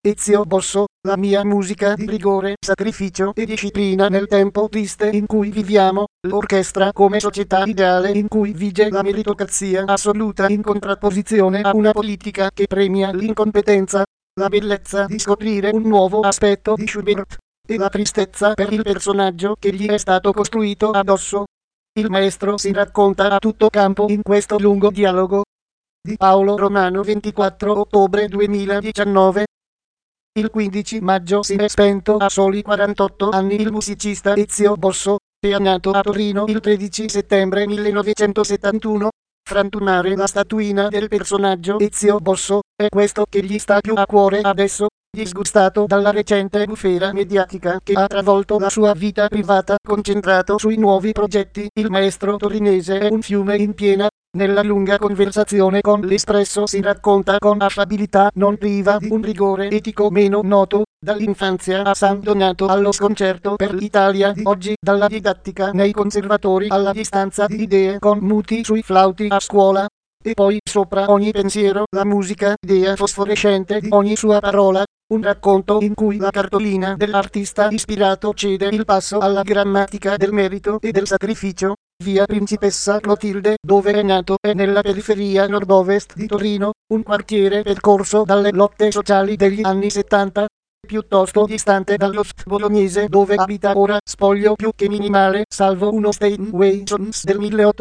Ezio Bosso, la mia musica di rigore, sacrificio e disciplina nel tempo triste in cui viviamo, l'orchestra come società ideale in cui vige la meritocrazia assoluta in contrapposizione a una politica che premia l'incompetenza, la bellezza di scoprire un nuovo aspetto di Schubert, e la tristezza per il personaggio che gli è stato costruito addosso. Il maestro si racconta a tutto campo in questo lungo dialogo. Di Paolo Romano, 24 ottobre 2019. Il 15 maggio si è spento a soli 48 anni il musicista Ezio Bosso, che è nato a Torino il 13 settembre 1971. Frantumare la statuina del personaggio Ezio Bosso è questo che gli sta più a cuore adesso, disgustato dalla recente bufera mediatica che ha travolto la sua vita privata. Concentrato sui nuovi progetti, il maestro torinese è un fiume in piena. Nella lunga conversazione con l'Espresso si racconta con affabilità non priva di un rigore etico meno noto, dall'infanzia a San Donato allo sconcerto per l'Italia di oggi, dalla didattica nei conservatori alla distanza di idee con muti sui flauti a scuola. E poi sopra ogni pensiero la musica, idea fosforescente di ogni sua parola, un racconto in cui la cartolina dell'artista ispirato cede il passo alla grammatica del merito e del sacrificio. Via Principessa Clotilde, dove è nato, è nella periferia nord-ovest di Torino, un quartiere percorso dalle lotte sociali degli anni 70, piuttosto distante dal loft bolognese dove abita ora, spoglio più che minimale, salvo uno Steinway Jones del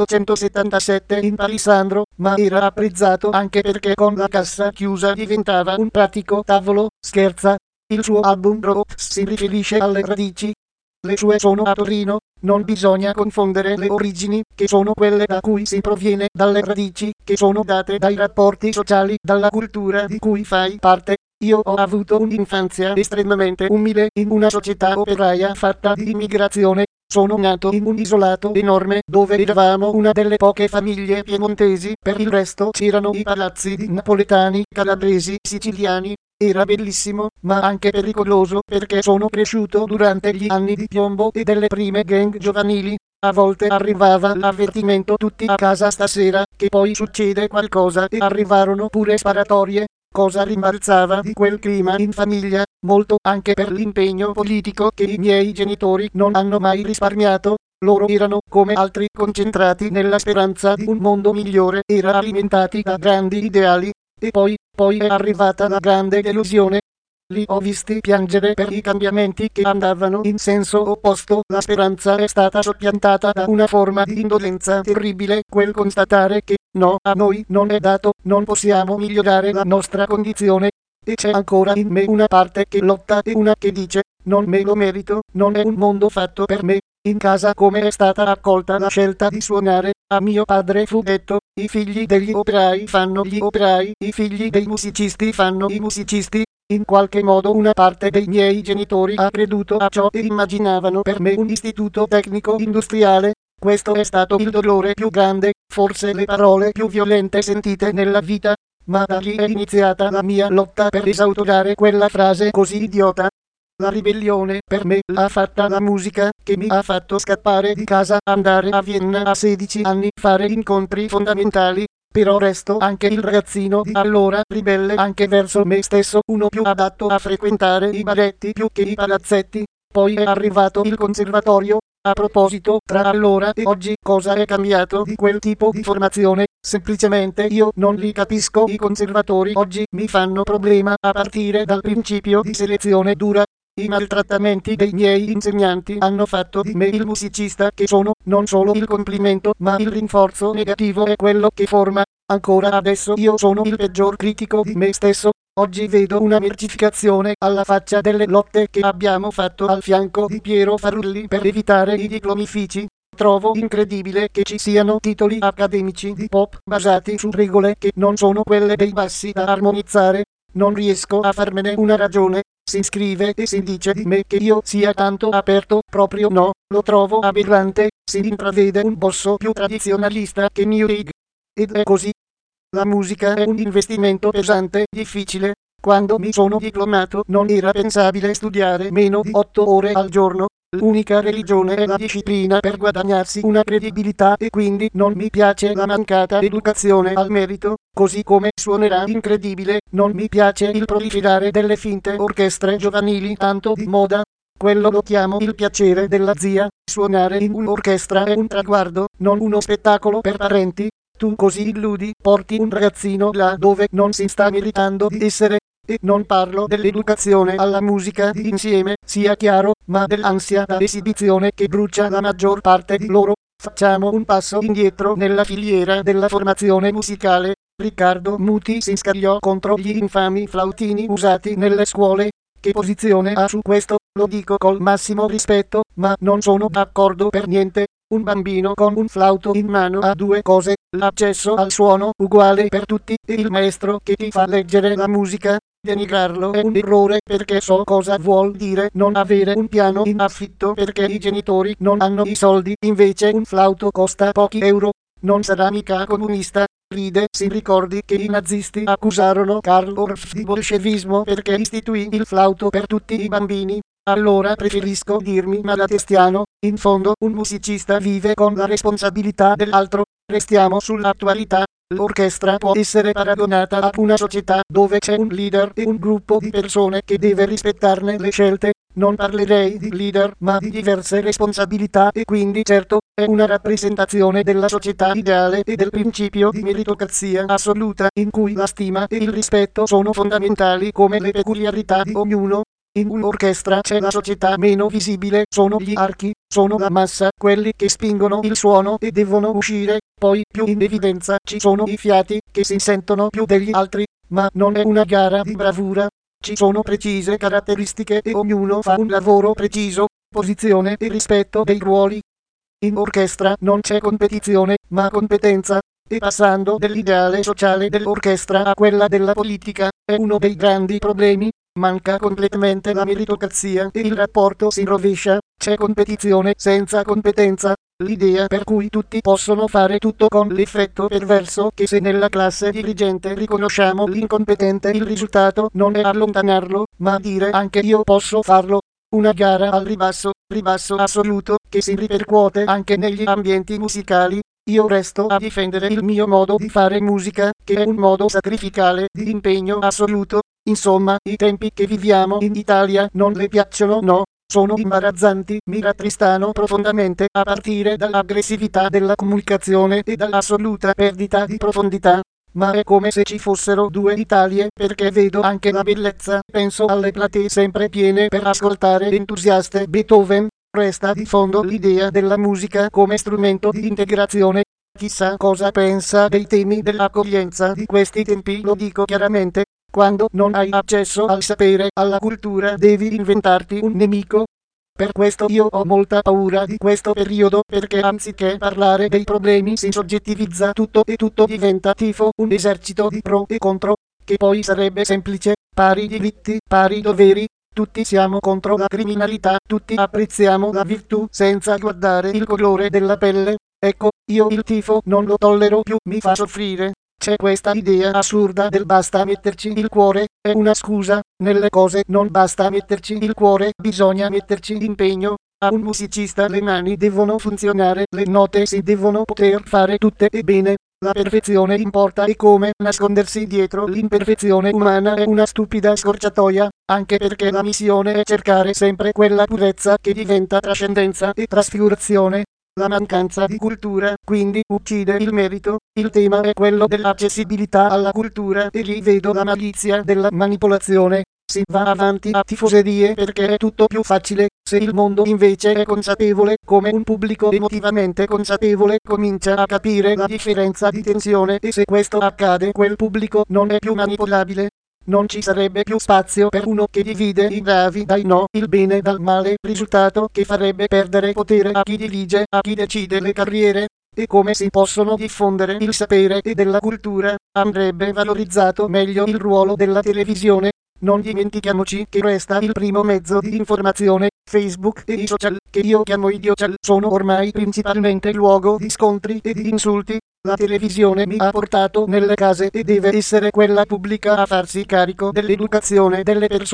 1877 in palissandro, ma era apprezzato anche perché con la cassa chiusa diventava un pratico tavolo, scherza. Il suo album Roots si riferisce alle radici. Le sue sono a Torino, non bisogna confondere le origini, che sono quelle da cui si proviene, dalle radici, che sono date dai rapporti sociali, dalla cultura di cui fai parte. Io ho avuto un'infanzia estremamente umile in una società operaia fatta di immigrazione. Sono nato in un isolato enorme dove eravamo una delle poche famiglie piemontesi, per il resto c'erano i palazzi di napoletani, calabresi, siciliani. Era bellissimo, ma anche pericoloso perché sono cresciuto durante gli anni di piombo e delle prime gang giovanili. A volte arrivava l'avvertimento tutti a casa stasera, che poi succede qualcosa, e arrivarono pure sparatorie. Cosa rimbalzava di quel clima in famiglia, molto anche per l'impegno politico che i miei genitori non hanno mai risparmiato. Loro erano, come altri, concentrati nella speranza di un mondo migliore, era alimentati da grandi ideali. E poi è arrivata la grande delusione. Li ho visti piangere per i cambiamenti che andavano in senso opposto. La speranza è stata soppiantata da una forma di indolenza terribile, quel constatare che, no, a noi non è dato, non possiamo migliorare la nostra condizione. E c'è ancora in me una parte che lotta e una che dice, non me lo merito, non è un mondo fatto per me. In casa come è stata accolta la scelta di suonare, a mio padre fu detto, i figli degli operai fanno gli operai, i figli dei musicisti fanno i musicisti. In qualche modo una parte dei miei genitori ha creduto a ciò e immaginavano per me un istituto tecnico industriale. Questo è stato il dolore più grande, forse le parole più violente sentite nella vita, ma da lì è iniziata la mia lotta per esautorare quella frase così idiota. La ribellione per me l'ha fatta la musica, che mi ha fatto scappare di casa, andare a Vienna a 16 anni, fare incontri fondamentali. Però resto anche il ragazzino di allora, ribelle anche verso me stesso, uno più adatto a frequentare i baretti più che i palazzetti. Poi è arrivato il conservatorio. A proposito, tra allora e oggi cosa è cambiato di quel tipo di formazione? Semplicemente io non li capisco. I conservatori oggi mi fanno problema a partire dal principio di selezione dura. I maltrattamenti dei miei insegnanti hanno fatto di me il musicista che sono. Non solo il complimento, ma il rinforzo negativo è quello che forma. Ancora adesso io sono il peggior critico di me stesso. Oggi vedo una mercificazione alla faccia delle lotte che abbiamo fatto al fianco di Piero Farulli per evitare i diplomifici. Trovo incredibile che ci siano titoli accademici di pop basati su regole che non sono quelle dei bassi da armonizzare. Non riesco a farmene una ragione. Si scrive e si dice di me che io sia tanto aperto, proprio no, lo trovo aberrante. Si intravede un Bosso più tradizionalista che New Age. Ed è così. La musica è un investimento pesante, difficile. Quando mi sono diplomato non era pensabile studiare meno di 8 ore al giorno. L'unica religione è la disciplina per guadagnarsi una credibilità e quindi non mi piace la mancata educazione al merito, così come suonerà incredibile, non mi piace il proliferare delle finte orchestre giovanili tanto di moda. Quello lo chiamo il piacere della zia, suonare in un'orchestra è un traguardo, non uno spettacolo per parenti. Tu così illudi, porti un ragazzino là dove non si sta meritando di essere. E non parlo dell'educazione alla musica di insieme, sia chiaro, ma dell'ansia da esibizione che brucia la maggior parte di loro. Facciamo un passo indietro nella filiera della formazione musicale. Riccardo Muti si scagliò contro gli infami flautini usati nelle scuole. Che posizione ha su questo? Lo dico col massimo rispetto, ma non sono d'accordo per niente. Un bambino con un flauto in mano ha due cose, l'accesso al suono uguale per tutti e il maestro che ti fa leggere la musica. Denigrarlo è un errore perché so cosa vuol dire non avere un piano in affitto perché i genitori non hanno i soldi, invece un flauto costa pochi euro. Non sarà mica comunista. Ride, si ricordi che i nazisti accusarono Karl Orff di bolscevismo perché istituì il flauto per tutti i bambini. Allora preferisco dirmi malatestiano, in fondo un musicista vive con la responsabilità dell'altro. Restiamo sull'attualità. L'orchestra può essere paragonata a una società dove c'è un leader e un gruppo di persone che deve rispettarne le scelte. Non parlerei di leader ma di diverse responsabilità e quindi certo è una rappresentazione della società ideale e del principio di meritocrazia assoluta in cui la stima e il rispetto sono fondamentali come le peculiarità di ognuno. In un'orchestra c'è la società meno visibile, sono gli archi, sono la massa, quelli che spingono il suono e devono uscire, poi più in evidenza ci sono i fiati che si sentono più degli altri, ma non è una gara di bravura. Ci sono precise caratteristiche e ognuno fa un lavoro preciso, posizione e rispetto dei ruoli. In orchestra non c'è competizione, ma competenza. E passando dall'ideale sociale dell'orchestra a quella della politica, è uno dei grandi problemi. Manca completamente la meritocrazia e il rapporto si rovescia, c'è competizione senza competenza, l'idea per cui tutti possono fare tutto con l'effetto perverso che se nella classe dirigente riconosciamo l'incompetente il risultato non è allontanarlo, ma dire anche io posso farlo. Una gara al ribasso assoluto che si ripercuote anche negli ambienti musicali. Io resto a difendere il mio modo di fare musica, che è un modo sacrificale di impegno assoluto. Insomma, i tempi che viviamo in Italia non le piacciono, no, sono imbarazzanti, mi rattristano profondamente a partire dall'aggressività della comunicazione e dall'assoluta perdita di profondità. Ma è come se ci fossero due Italie, perché vedo anche la bellezza, penso alle platee sempre piene per ascoltare entusiaste Beethoven. Resta di fondo l'idea della musica come strumento di integrazione. Chissà cosa pensa dei temi dell'accoglienza di questi tempi, lo dico chiaramente. Quando non hai accesso al sapere, alla cultura, devi inventarti un nemico. Per questo io ho molta paura di questo periodo, perché anziché parlare dei problemi si soggettivizza tutto e tutto diventa tifo, un esercito di pro e contro, che poi sarebbe semplice, pari diritti, pari doveri. Tutti siamo contro la criminalità, tutti apprezziamo la virtù senza guardare il colore della pelle. Ecco, io il tifo non lo tollero più, mi fa soffrire. C'è questa idea assurda del basta metterci il cuore, è una scusa, nelle cose non basta metterci il cuore, bisogna metterci impegno. A un musicista le mani devono funzionare, le note si devono poter fare tutte e bene. La perfezione importa e come nascondersi dietro l'imperfezione umana è una stupida scorciatoia, anche perché la missione è cercare sempre quella purezza che diventa trascendenza e trasfigurazione. La mancanza di cultura, quindi, uccide il merito. Il tema è quello dell'accessibilità alla cultura e lì vedo la malizia della manipolazione. Si va avanti a tifoserie perché è tutto più facile. Se il mondo invece è consapevole, come un pubblico emotivamente consapevole comincia a capire la differenza di tensione e se questo accade quel pubblico non è più manipolabile. Non ci sarebbe più spazio per uno che divide i bravi dai no, il bene dal male, risultato che farebbe perdere potere a chi dirige, a chi decide le carriere. E come si possono diffondere il sapere e della cultura, andrebbe valorizzato meglio il ruolo della televisione. Non dimentichiamoci che resta il primo mezzo di informazione. Facebook e i social, che io chiamo idiocial, sono ormai principalmente luogo di scontri e di insulti. La televisione mi ha portato nelle case e deve essere quella pubblica a farsi carico dell'educazione delle persone.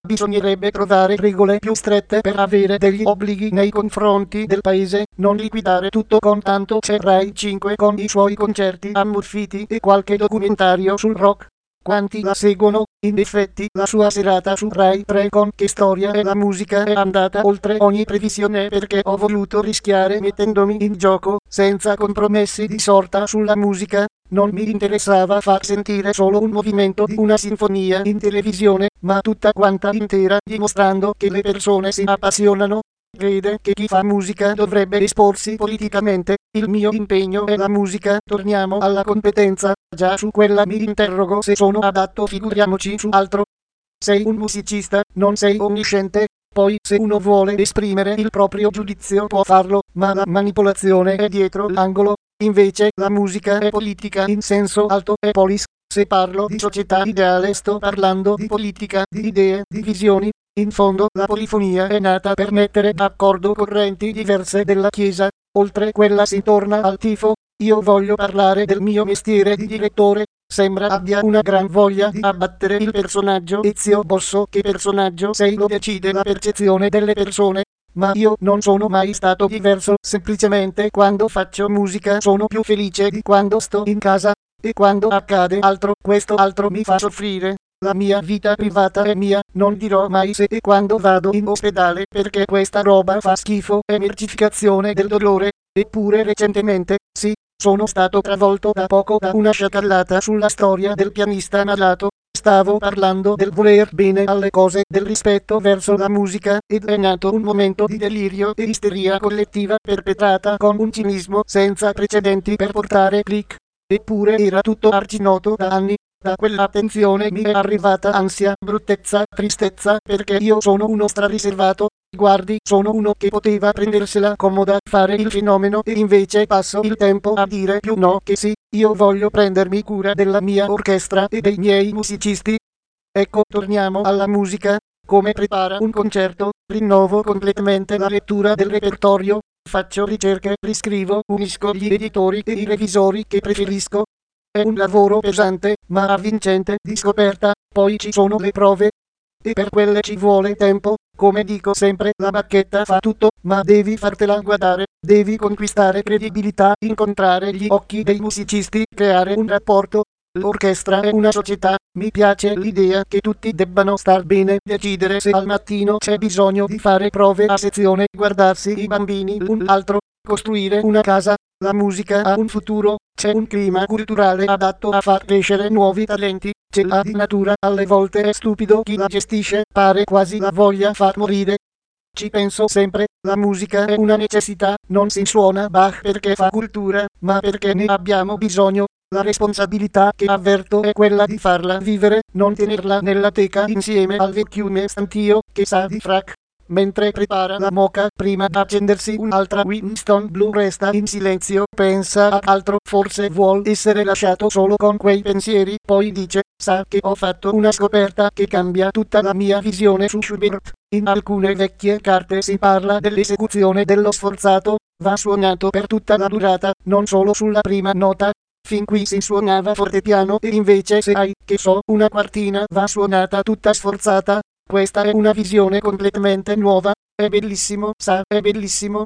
Bisognerebbe trovare regole più strette per avere degli obblighi nei confronti del paese, non liquidare tutto con tanto c'è Rai 5 con i suoi concerti ammuffiti e qualche documentario sul rock. Quanti la seguono? In effetti la sua serata su Rai 3 con Che storia è la musica è andata oltre ogni previsione perché ho voluto rischiare mettendomi in gioco, senza compromessi di sorta sulla musica. Non mi interessava far sentire solo un movimento di una sinfonia in televisione, ma tutta quanta intera, dimostrando che le persone si appassionano. Crede che chi fa musica dovrebbe esporsi politicamente. Il mio impegno è la musica. Torniamo alla competenza. Già su quella mi interrogo se sono adatto, figuriamoci su altro. Sei un musicista, non sei onnisciente. Poi se uno vuole esprimere il proprio giudizio può farlo, ma la manipolazione è dietro l'angolo. Invece la musica è politica in senso alto, è polis. Se parlo di società ideale sto parlando di politica, di idee, di visioni. In fondo la polifonia è nata per mettere d'accordo correnti diverse della Chiesa. Oltre quella si torna al tifo. Io voglio parlare del mio mestiere di direttore. Sembra abbia una gran voglia di abbattere il personaggio Ezio Bosso. Che personaggio sei lo decide la percezione delle persone. Ma io non sono mai stato diverso, semplicemente quando faccio musica sono più felice di quando sto in casa, e quando accade altro, questo altro mi fa soffrire. La mia vita privata è mia, non dirò mai se e quando vado in ospedale perché questa roba fa schifo, è mercificazione del dolore. Eppure recentemente, sì, sono stato travolto da poco da una sciacallata sulla storia del pianista malato. Stavo parlando del voler bene alle cose, del rispetto verso la musica, ed è nato un momento di delirio e isteria collettiva perpetrata con un cinismo senza precedenti per portare click. Eppure era tutto arcinoto da anni. Da quell'attenzione mi è arrivata ansia, bruttezza, tristezza, perché io sono uno strariservato. Guardi, sono uno che poteva prendersela comoda, fare il fenomeno e invece passo il tempo a dire più no che sì. Io voglio prendermi cura della mia orchestra e dei miei musicisti. Ecco, torniamo alla musica. Come prepara un concerto? Rinnovo completamente la lettura del repertorio. Faccio ricerche, riscrivo, unisco gli editori e i revisori che preferisco. È un lavoro pesante, ma avvincente di scoperta. Poi ci sono le prove. E per quelle ci vuole tempo. Come dico sempre, la bacchetta fa tutto, ma devi fartela guardare, devi conquistare credibilità, incontrare gli occhi dei musicisti, creare un rapporto. L'orchestra è una società, mi piace l'idea che tutti debbano star bene, decidere se al mattino c'è bisogno di fare prove a sezione, guardarsi i bambini l'un l'altro, costruire una casa. La musica ha un futuro, c'è un clima culturale adatto a far crescere nuovi talenti, ce l'ha di natura, alle volte è stupido chi la gestisce, pare quasi la voglia far morire. Ci penso sempre, la musica è una necessità, non si suona Bach perché fa cultura, ma perché ne abbiamo bisogno. La responsabilità che avverto è quella di farla vivere, non tenerla nella teca insieme al vecchiume stantio che sa di frac. Mentre prepara la moka prima di accendersi un'altra Winston Blue resta in silenzio, pensa a altro, forse vuol essere lasciato solo con quei pensieri, poi dice, sa che ho fatto una scoperta che cambia tutta la mia visione su Schubert. In alcune vecchie carte si parla dell'esecuzione dello sforzato, va suonato per tutta la durata, non solo sulla prima nota. Fin qui si suonava fortepiano e invece se hai, che so, una quartina va suonata tutta sforzata. Questa è una visione completamente nuova, è bellissimo, sa, è bellissimo.